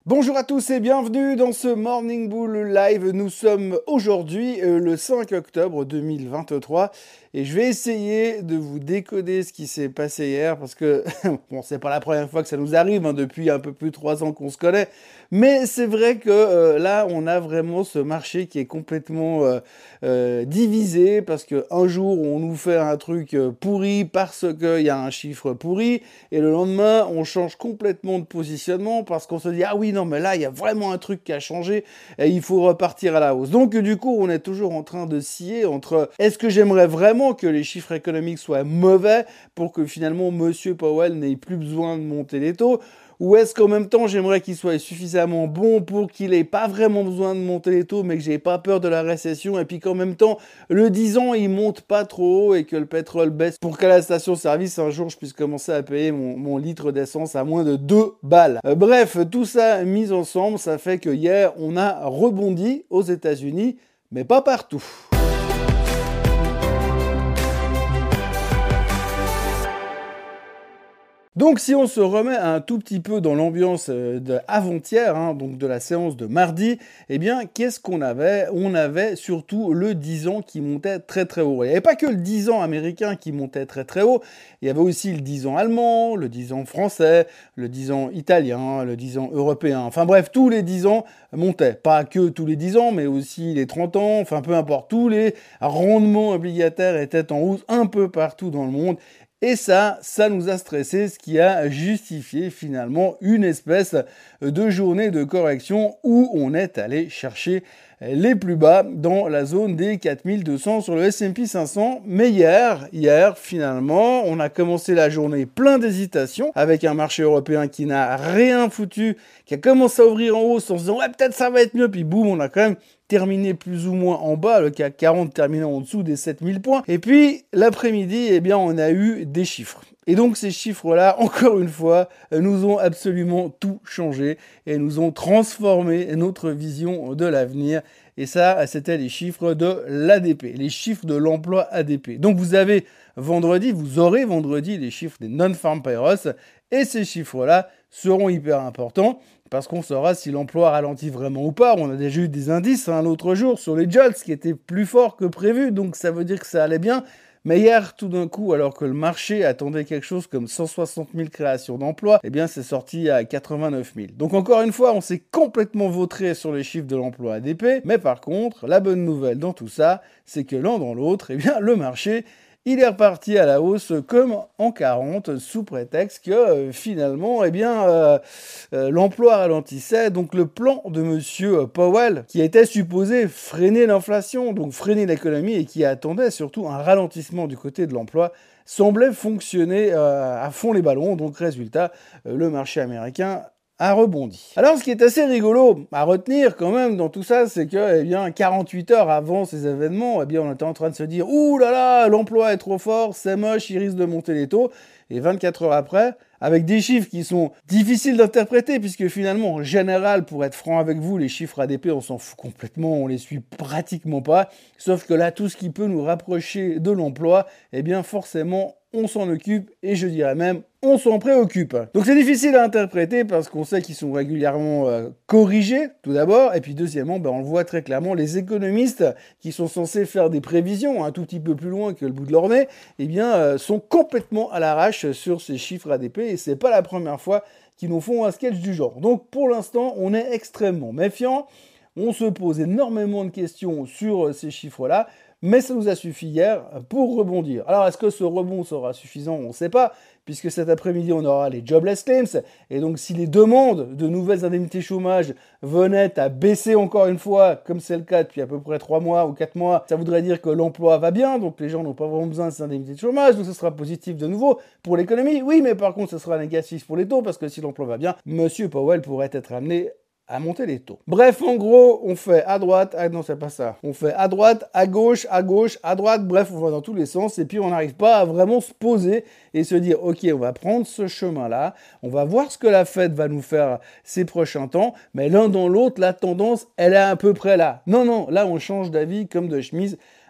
Bonjour à tous et bienvenue dans ce Morning Bull Live. Nous sommes aujourd'hui le 5 octobre 2023 et je vais essayer de vous décoder ce qui s'est passé hier parce que, bon, c'est pas la première fois que ça nous arrive, depuis un peu plus de 3 ans qu'on se connaît, mais c'est vrai que là, on a vraiment ce marché qui est complètement divisé parce qu'un jour, on nous fait un truc pourri parce qu'il y a un chiffre pourri et le lendemain, on change complètement de positionnement parce qu'on se dit « Ah oui, non, mais là, il y a vraiment un truc qui a changé et il faut repartir à la hausse. » Donc, du coup, on est toujours en train de scier entre est-ce que j'aimerais vraiment que les chiffres économiques soient mauvais pour que finalement Monsieur Powell n'ait plus besoin de monter les taux, ou est-ce qu'en même temps j'aimerais qu'il soit suffisamment bon pour qu'il n'ait pas vraiment besoin de monter les taux mais que j'ai pas peur de la récession et puis qu'en même temps le 10 ans il monte pas trop haut et que le pétrole baisse pour qu'à la station-service un jour je puisse commencer à payer mon litre d'essence à moins de 2 balles. Bref, tout ça mis ensemble, ça fait que hier on a rebondi aux États-Unis, mais pas partout. Donc si on se remet un tout petit peu dans l'ambiance d'avant-hier, donc de la séance de mardi, eh bien qu'est-ce qu'on avait? On avait surtout le 10 ans qui montait très très haut. Il n'y avait pas que le 10 ans américain qui montait très très haut, il y avait aussi le 10 ans allemand, le 10 ans français, le 10 ans italien, le 10 ans européen. Enfin bref, tous les 10 ans montaient. Pas que tous les 10 ans, mais aussi les 30 ans, enfin peu importe, tous les rendements obligataires étaient en hausse un peu partout dans le monde. Et ça nous a stressé, ce qui a justifié finalement une espèce de journée de correction où on est allé chercher les plus bas dans la zone des 4200 sur le S&P 500. Mais hier, finalement, on a commencé la journée plein d'hésitations avec un marché européen qui n'a rien foutu, qui a commencé à ouvrir en hausse en se disant « Ouais, peut-être ça va être mieux », puis boum, on a quand même terminé plus ou moins en bas, le CAC 40 terminant en dessous des 7000 points. Et puis, l'après-midi, on a eu des chiffres. Et donc, ces chiffres-là, encore une fois, nous ont absolument tout changé et nous ont transformé notre vision de l'avenir. Et ça, c'était les chiffres de l'ADP, les chiffres de l'emploi ADP. Donc, vous aurez vendredi les chiffres des non-farm payrolls et ces chiffres-là seront hyper importants parce qu'on saura si l'emploi ralentit vraiment ou pas. On a déjà eu des indices l'autre jour sur les jobs qui étaient plus forts que prévu, donc ça veut dire que ça allait bien. Mais hier, tout d'un coup, alors que le marché attendait quelque chose comme 160 000 créations d'emplois, c'est sorti à 89 000. Donc encore une fois, on s'est complètement vautré sur les chiffres de l'emploi ADP. Mais par contre, la bonne nouvelle dans tout ça, c'est que l'un dans l'autre, le marché, il est reparti à la hausse comme en 40 sous prétexte que finalement, l'emploi ralentissait. Donc le plan de Monsieur Powell, qui était supposé freiner l'inflation, donc freiner l'économie et qui attendait surtout un ralentissement du côté de l'emploi, semblait fonctionner à fond les ballons. Donc résultat, le marché américain a rebondi. Alors, ce qui est assez rigolo à retenir quand même dans tout ça, c'est que, 48 heures avant ces événements, on était en train de se dire « Ouh là là, l'emploi est trop fort, c'est moche, il risque de monter les taux ». Et 24 heures après, avec des chiffres qui sont difficiles d'interpréter, puisque finalement, en général, pour être franc avec vous, les chiffres ADP, on s'en fout complètement, on les suit pratiquement pas. Sauf que là, tout ce qui peut nous rapprocher de l'emploi, forcément, on s'en occupe et je dirais même on s'en préoccupe. Donc c'est difficile à interpréter parce qu'on sait qu'ils sont régulièrement corrigés tout d'abord et puis deuxièmement on le voit très clairement, les économistes qui sont censés faire des prévisions un tout petit peu plus loin que le bout de leur nez sont complètement à l'arrache sur ces chiffres ADP et c'est pas la première fois qu'ils nous font un sketch du genre. Donc pour l'instant on est extrêmement méfiant, on se pose énormément de questions sur ces chiffres-là. Mais ça nous a suffi hier pour rebondir. Alors, est-ce que ce rebond sera suffisant? On ne sait pas, puisque cet après-midi, on aura les jobless claims. Et donc, si les demandes de nouvelles indemnités chômage venaient à baisser encore une fois, comme c'est le cas depuis à peu près 3 mois ou 4 mois, ça voudrait dire que l'emploi va bien, donc les gens n'ont pas vraiment besoin de ces indemnités de chômage, donc ce sera positif de nouveau pour l'économie. Oui, mais par contre, ce sera négatif pour les taux, parce que si l'emploi va bien, Monsieur Powell pourrait être amené à monter les taux. Bref, en gros, on fait à droite, non, c'est pas ça. On fait à droite, à gauche, à droite, bref, on va dans tous les sens et puis on n'arrive pas à vraiment se poser et se dire, ok, on va prendre ce chemin-là, on va voir ce que la Fed va nous faire ces prochains temps, mais l'un dans l'autre, la tendance, elle est à peu près là. Non, là, on change d'avis comme de chemise.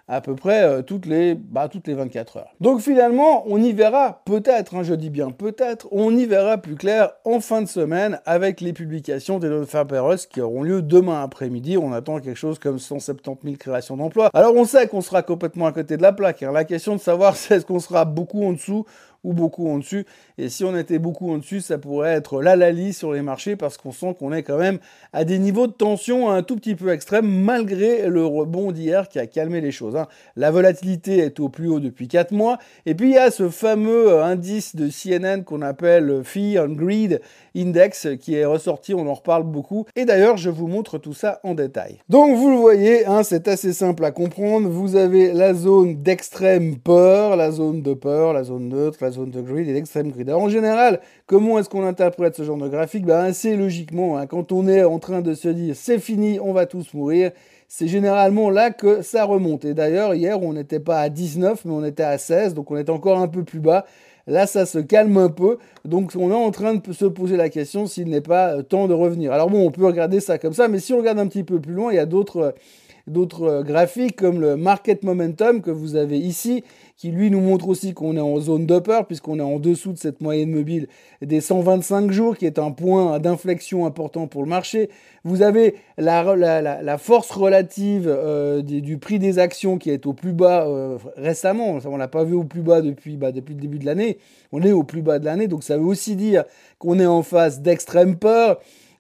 à peu près toutes les 24 heures. Donc finalement, on y verra peut-être, je dis bien peut-être, on y verra plus clair en fin de semaine avec les publications des non-farm qui auront lieu demain après-midi. On attend quelque chose comme 170 000 créations d'emplois. Alors on sait qu'on sera complètement à côté de la plaque. La question de savoir c'est est-ce qu'on sera beaucoup en dessous ou beaucoup en dessus. Et si on était beaucoup en dessus, ça pourrait être l'halali sur les marchés parce qu'on sent qu'on est quand même à des niveaux de tension un tout petit peu extrêmes malgré le rebond d'hier qui a calmé les choses. La volatilité est au plus haut depuis 4 mois. Et puis il y a ce fameux indice de CNN qu'on appelle Fear and Greed Index qui est ressorti, on en reparle beaucoup. Et d'ailleurs, je vous montre tout ça en détail. Donc vous le voyez, c'est assez simple à comprendre. Vous avez la zone d'extrême peur, la zone de peur, la zone neutre, la zone de greed et l'extrême greed. Alors en général, comment est-ce qu'on interprète ce genre de graphique? Assez logiquement, quand on est en train de se dire c'est fini, on va tous mourir, c'est généralement là que ça remonte. Et d'ailleurs, hier, on n'était pas à 19, mais on était à 16, donc on est encore un peu plus bas. Là, ça se calme un peu, donc on est en train de se poser la question s'il n'est pas temps de revenir. Alors bon, on peut regarder ça comme ça, mais si on regarde un petit peu plus loin, il y a d'autres graphiques comme le Market Momentum que vous avez ici, qui lui nous montre aussi qu'on est en zone d'upper puisqu'on est en dessous de cette moyenne mobile des 125 jours qui est un point d'inflexion important pour le marché. Vous avez la force relative du prix des actions qui est au plus bas récemment. On l'a pas vu au plus bas depuis le début de l'année. On est au plus bas de l'année, donc ça veut aussi dire qu'on est en phase d'extrême peur.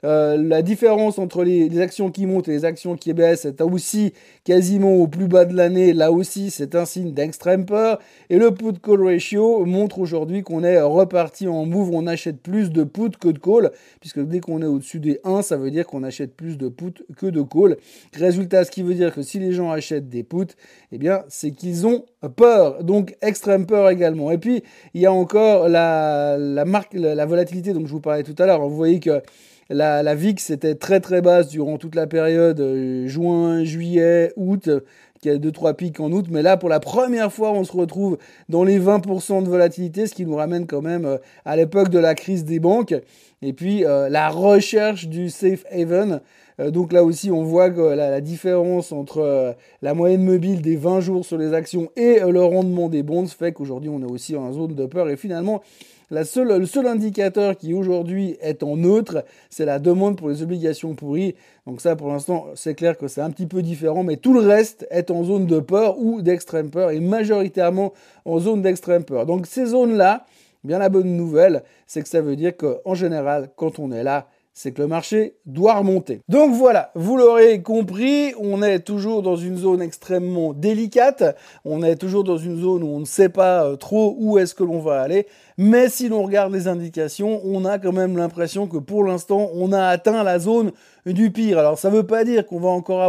La différence entre les actions qui montent et les actions qui baissent est aussi quasiment au plus bas de l'année. Là aussi, c'est un signe d'extrême peur. Et le put-call ratio montre aujourd'hui qu'on est reparti en move. On achète plus de put que de call, puisque dès qu'on est au-dessus des 1, ça veut dire qu'on achète plus de put que de call. Résultat, ce qui veut dire que si les gens achètent des puts, c'est qu'ils ont peur. Donc, extrême peur également. Et puis, il y a encore la volatilité dont je vous parlais tout à l'heure. Vous voyez que la VIX était très très basse durant toute la période juin, juillet, août, qui a 2-3 pics en août, mais là pour la première fois on se retrouve dans les 20% de volatilité, ce qui nous ramène quand même à l'époque de la crise des banques, et puis la recherche du safe haven. Donc là aussi on voit que la différence entre la moyenne mobile des 20 jours sur les actions et le rendement des bonds fait qu'aujourd'hui on est aussi en zone de peur, et finalement le seul indicateur qui aujourd'hui est en neutre, c'est la demande pour les obligations pourries. Donc ça, pour l'instant, c'est clair que c'est un petit peu différent, mais tout le reste est en zone de peur ou d'extrême peur, et majoritairement en zone d'extrême peur. Donc ces zones-là, bien la bonne nouvelle, c'est que ça veut dire qu'en général, quand on est là, c'est que le marché doit remonter. Donc voilà, vous l'aurez compris, on est toujours dans une zone extrêmement délicate, on est toujours dans une zone où on ne sait pas trop où est-ce que l'on va aller, mais si l'on regarde les indications, on a quand même l'impression que pour l'instant, on a atteint la zone du pire. Alors ça ne veut pas dire qu'on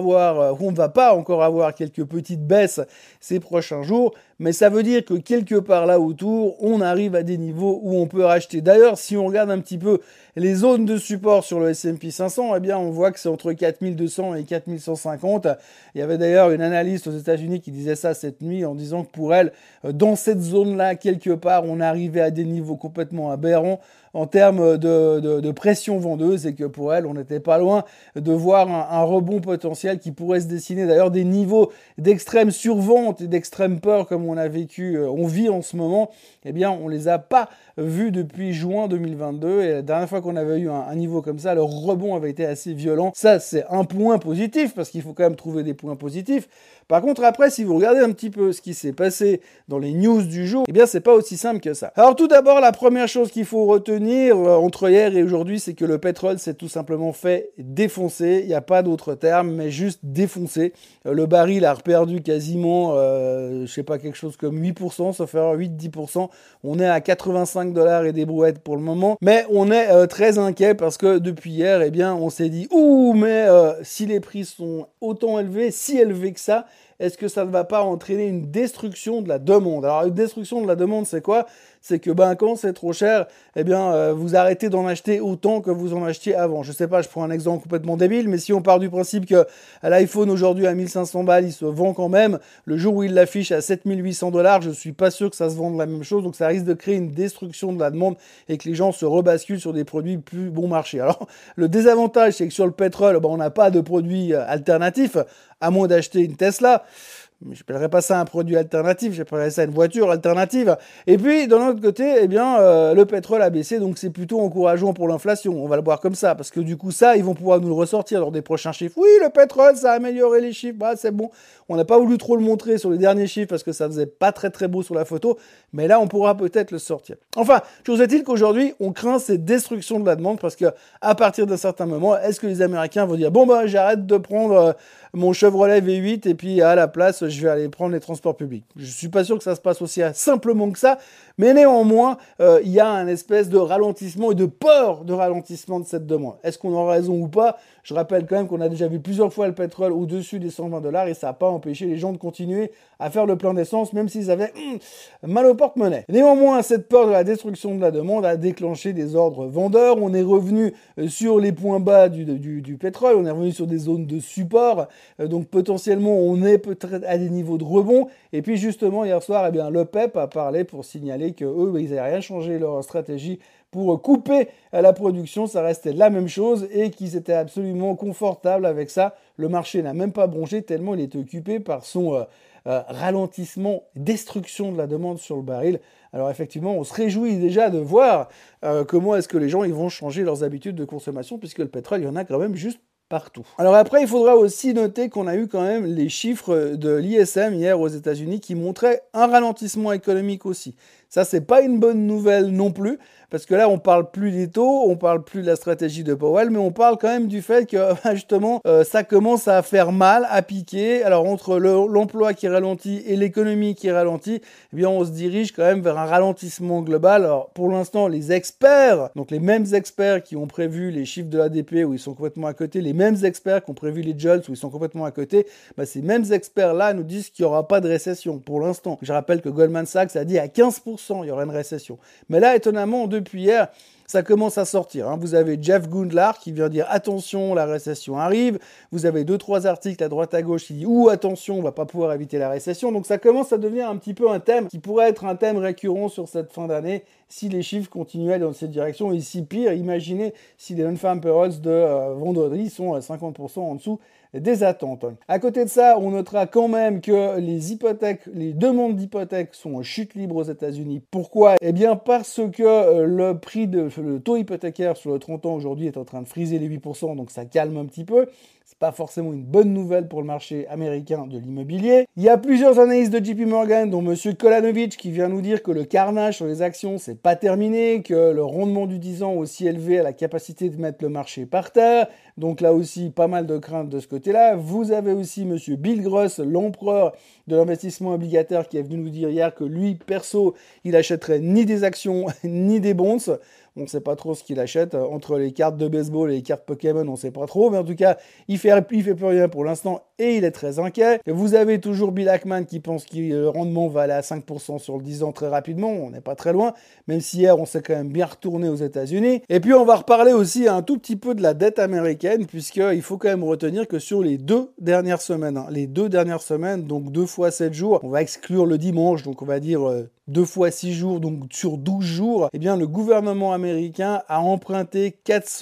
ne va pas encore avoir quelques petites baisses ces prochains jours, mais ça veut dire que quelque part là autour, on arrive à des niveaux où on peut racheter. D'ailleurs, si on regarde un petit peu les zones de support sur le S&P 500, on voit que c'est entre 4200 et 4150. Il y avait d'ailleurs une analyste aux États-Unis qui disait ça cette nuit en disant que pour elle, dans cette zone-là, quelque part, on arrivait à des niveaux complètement aberrants en termes de pression vendeuse, et que pour elle, on n'était pas loin de voir un rebond potentiel qui pourrait se dessiner. D'ailleurs, des niveaux d'extrême survente et d'extrême peur comme on vit en ce moment, on les a pas vus depuis juin 2022, et la dernière fois qu'on avait eu un niveau comme ça, le rebond avait été assez violent. Ça, c'est un point positif, parce qu'il faut quand même trouver des points positifs. Par contre, après, si vous regardez un petit peu ce qui s'est passé dans les news du jour, c'est pas aussi simple que ça. Alors tout d'abord, la première chose qu'il faut retenir entre hier et aujourd'hui, c'est que le pétrole s'est tout simplement fait défoncer. Il n'y a pas d'autre terme, mais juste défoncer. Le baril a perdu quasiment, quelque chose comme 8%, sauf erreur 8-10%. On est à 85 $ et des brouettes pour le moment. Mais on est très inquiet parce que depuis hier, on s'est dit, si les prix sont autant élevés, si élevés que ça, est-ce que ça ne va pas entraîner une destruction de la demande? Alors, une destruction de la demande, c'est quoi? C'est que quand c'est trop cher, vous arrêtez d'en acheter autant que vous en achetiez avant. Je sais pas, je prends un exemple complètement débile, mais si on part du principe que l'iPhone aujourd'hui à 1500 balles, il se vend quand même, le jour où il l'affiche à 7800 $, je suis pas sûr que ça se vende la même chose, donc ça risque de créer une destruction de la demande et que les gens se rebasculent sur des produits plus bon marché. Alors, le désavantage, c'est que sur le pétrole, on n'a pas de produits alternatifs, à moins d'acheter une Tesla. je n'appellerais pas ça un produit alternatif, j'appellerais ça une voiture alternative. Et puis, d'un autre côté, eh bien, le pétrole a baissé, donc c'est plutôt encourageant pour l'inflation. On va le voir comme ça, parce que du coup, ça, ils vont pouvoir nous le ressortir lors des prochains chiffres. Oui, le pétrole, ça a amélioré les chiffres, bah, c'est bon. On n'a pas voulu trop le montrer sur les derniers chiffres parce que ça faisait pas très très beau sur la photo, mais là, on pourra peut-être le sortir. Enfin, chose est-il qu'aujourd'hui, on craint cette destruction de la demande parce que à partir d'un certain moment, est-ce que les Américains vont dire bon bah j'arrête de prendre mon Chevrolet V8 et puis à la place je vais aller prendre les transports publics. Je suis pas sûr que ça se passe aussi simplement que ça, mais néanmoins il y a un espèce de ralentissement et de peur de ralentissement de cette demande. Est-ce qu'on aura raison ou pas? Je rappelle quand même qu'on a déjà vu plusieurs fois le pétrole au-dessus des $120 et ça n'a pas empêché les gens de continuer à faire le plein d'essence même s'ils avaient mal au porte-monnaie. Néanmoins, cette peur de la destruction de la demande a déclenché des ordres vendeurs. On est revenu sur les points bas du pétrole, on est revenu sur des zones de support, donc potentiellement on est peut-être à des niveaux de rebond. Et puis justement hier soir, eh bien, l'OPEP a parlé pour signaler qu'eux, ils n'avaient rien changé leur stratégie pour couper la production, ça restait la même chose et qu'ils étaient absolument confortables avec ça. Le marché n'a même pas bronché tellement il était occupé par son ralentissement, destruction de la demande sur le baril. Alors effectivement, on se réjouit déjà de voir comment est-ce que les gens ils vont changer leurs habitudes de consommation puisque le pétrole, il y en a quand même juste partout. Alors après, il faudra aussi noter qu'on a eu quand même les chiffres de l'ISM hier aux États-Unis qui montraient un ralentissement économique aussi. Ça, c'est pas une bonne nouvelle non plus, parce que là, on parle plus des taux, on parle plus de la stratégie de Powell, mais on parle quand même du fait que justement, ça commence à faire mal, à piquer. Alors entre l'emploi qui ralentit et l'économie qui ralentit, eh bien, on se dirige quand même vers un ralentissement global. Alors pour l'instant, les experts, donc les mêmes experts qui ont prévu les chiffres de l'ADP où ils sont complètement à côté, les mêmes experts qui ont prévu les JOLTS où ils sont complètement à côté, bah, ces mêmes experts-là nous disent qu'il n'y aura pas de récession pour l'instant. Je rappelle que Goldman Sachs a dit à 15% il y aura une récession. Mais là, étonnamment, depuis hier, ça commence à sortir. Vous avez Jeff Gundlach qui vient dire attention, la récession arrive. Vous avez 2-3 articles à droite à gauche qui disent attention, on va pas pouvoir éviter la récession. Donc ça commence à devenir un petit peu un thème qui pourrait être un thème récurrent sur cette fin d'année si les chiffres continuaient dans cette direction. Et si pire, imaginez si les non-farm payrolls de vendredi sont à 50% en dessous des attentes. À côté de ça, on notera quand même que les demandes d'hypothèques sont en chute libre aux États-Unis. Pourquoi? Eh bien parce que le taux hypothécaire sur le 30 ans aujourd'hui est en train de friser les 8%, donc ça calme un petit peu. C'est pas forcément une bonne nouvelle pour le marché américain de l'immobilier. Il y a plusieurs analystes de JP Morgan, dont Monsieur Kolanovic, qui vient nous dire que le carnage sur les actions, c'est pas terminé, que le rendement du 10 ans aussi élevé a la capacité de mettre le marché par terre. Donc là aussi, pas mal de craintes de ce côté-là. Vous avez aussi Monsieur Bill Gross, l'empereur de l'investissement obligataire, qui est venu nous dire hier que lui, perso, il achèterait ni des actions, ni des bonds. On ne sait pas trop ce qu'il achète. Entre les cartes de baseball et les cartes Pokémon, on ne sait pas trop. Mais en tout cas, il fait plus rien pour l'instant et il est très inquiet. Et vous avez toujours Bill Ackman qui pense que le rendement va aller à 5% sur le 10 ans très rapidement. On n'est pas très loin. Même si hier, on s'est quand même bien retourné aux États-Unis. Et puis, on va reparler aussi un tout petit peu de la dette américaine, puisqu'il faut quand même retenir que sur les 2 dernières semaines, donc 2 fois 7 jours, on va exclure le dimanche, donc on va dire 2 fois 6 jours, donc sur 12 jours, eh bien, le gouvernement américain a emprunté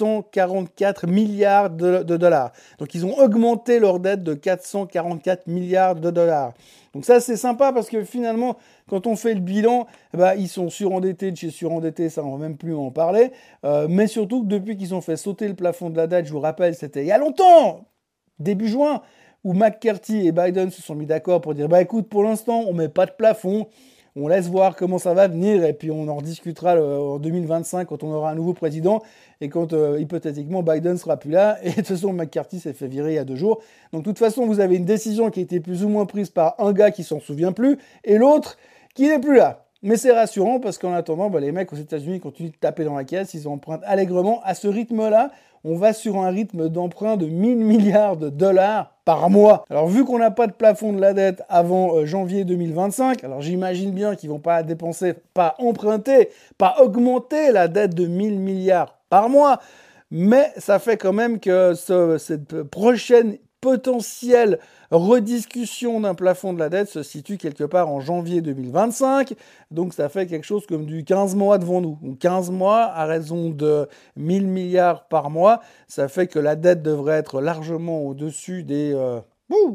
444 milliards de dollars. Donc, ils ont augmenté leur dette de 444 milliards de dollars. Donc ça, c'est sympa parce que finalement, quand on fait le bilan, ils sont surendettés de chez surendettés, ça, on va même plus en parler. Mais surtout, depuis qu'ils ont fait sauter le plafond de la dette, je vous rappelle, c'était il y a longtemps, début juin, où McCarthy et Biden se sont mis d'accord pour dire, écoute, pour l'instant, on met pas de plafond. On laisse voir comment ça va venir et puis on en rediscutera en 2025 quand on aura un nouveau président et quand hypothétiquement Biden sera plus là. Et de toute façon, McCarthy s'est fait virer il y a 2 jours. Donc de toute façon, vous avez une décision qui a été plus ou moins prise par un gars qui s'en souvient plus et l'autre qui n'est plus là. Mais c'est rassurant parce qu'en attendant, les mecs aux États-Unis continuent de taper dans la caisse, ils empruntent allègrement. À ce rythme-là, on va sur un rythme d'emprunt de 1000 milliards de dollars par mois. Alors vu qu'on n'a pas de plafond de la dette avant janvier 2025, alors j'imagine bien qu'ils vont pas dépenser, pas emprunter, pas augmenter la dette de 1000 milliards par mois, mais ça fait quand même que cette prochaine potentielle rediscussion d'un plafond de la dette se situe quelque part en janvier 2025. Donc ça fait quelque chose comme du 15 mois devant nous. Donc 15 mois à raison de 1000 milliards par mois, ça fait que la dette devrait être largement au-dessus des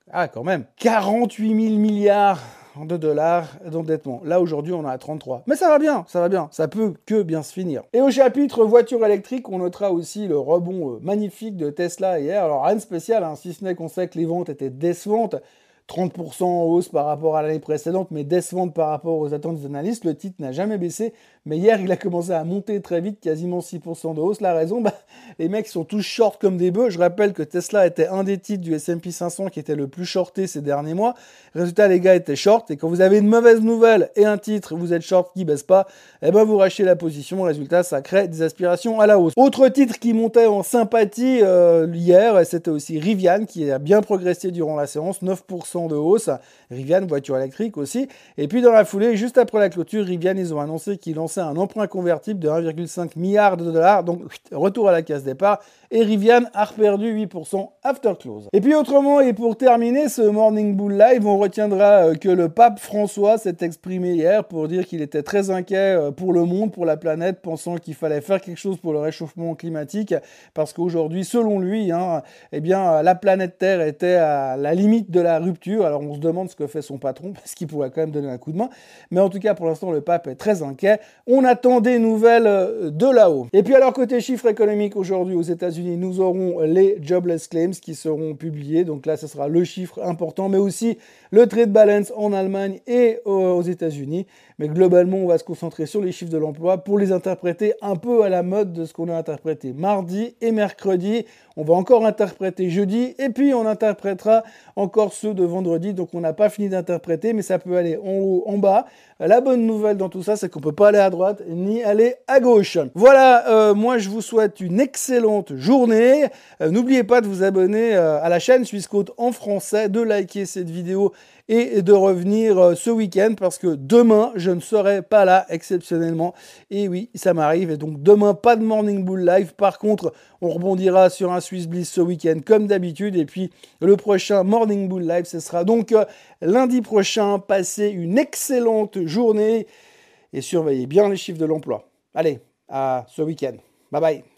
Ah, quand même. 48 000 milliards de dollars d'endettement. Là, aujourd'hui, on est à 33. Mais ça va bien, ça va bien. Ça peut que bien se finir. Et au chapitre voiture électrique, on notera aussi le rebond magnifique de Tesla hier. Alors, rien de spécial, hein, si ce n'est qu'on sait que les ventes étaient décevantes. 30% en hausse par rapport à l'année précédente, mais décevante par rapport aux attentes des analystes. Le titre n'a jamais baissé, mais hier, il a commencé à monter très vite, quasiment 6% de hausse. La raison, les mecs sont tous short comme des bœufs. Je rappelle que Tesla était un des titres du S&P 500 qui était le plus shorté ces derniers mois. Résultat, les gars étaient short, et quand vous avez une mauvaise nouvelle et un titre, vous êtes short qui baisse pas, eh ben vous rachetez la position. Résultat, ça crée des aspirations à la hausse. Autre titre qui montait en sympathie hier, c'était aussi Rivian, qui a bien progressé durant la séance, 9% de hausse. Rivian, voiture électrique aussi. Et puis dans la foulée, juste après la clôture, Rivian, ils ont annoncé qu'ils lançaient un emprunt convertible de 1,5 milliard de dollars. Donc retour à la case départ. Et Rivian a reperdu 8% after close. Et puis autrement, et pour terminer ce Morning Bull Live, on retiendra que le pape François s'est exprimé hier pour dire qu'il était très inquiet pour le monde, pour la planète, pensant qu'il fallait faire quelque chose pour le réchauffement climatique, parce qu'aujourd'hui, selon lui, eh bien, la planète Terre était à la limite de la rupture. Alors on se demande ce que fait son patron, parce qu'il pourrait quand même donner un coup de main. Mais en tout cas, pour l'instant, le pape est très inquiet. On attend des nouvelles de là-haut. Et puis alors, côté chiffres économiques, aujourd'hui aux États-Unis, nous aurons les jobless claims qui seront publiés. Donc là, ce sera le chiffre important, mais aussi le trade balance en Allemagne et aux États-Unis. Mais globalement, on va se concentrer sur les chiffres de l'emploi pour les interpréter un peu à la mode de ce qu'on a interprété mardi et mercredi. On va encore interpréter jeudi et puis on interprétera encore ceux de vendredi. Donc on n'a pas fini d'interpréter, mais ça peut aller en haut, en bas. La bonne nouvelle dans tout ça, c'est qu'on peut pas aller à droite ni aller à gauche. Voilà, moi je vous souhaite une excellente journée. N'oubliez pas de vous abonner à la chaîne Suisse Côte en français, de liker cette vidéo et de revenir ce week-end parce que demain, je ne serai pas là exceptionnellement. Et oui, ça m'arrive. Et donc demain, pas de Morning Bull Live. Par contre, on rebondira sur un Swiss Bliss ce week-end comme d'habitude. Et puis le prochain Morning Bull Live, ce sera donc lundi prochain. Passez une excellente journée et surveillez bien les chiffres de l'emploi. Allez, à ce week-end. Bye bye.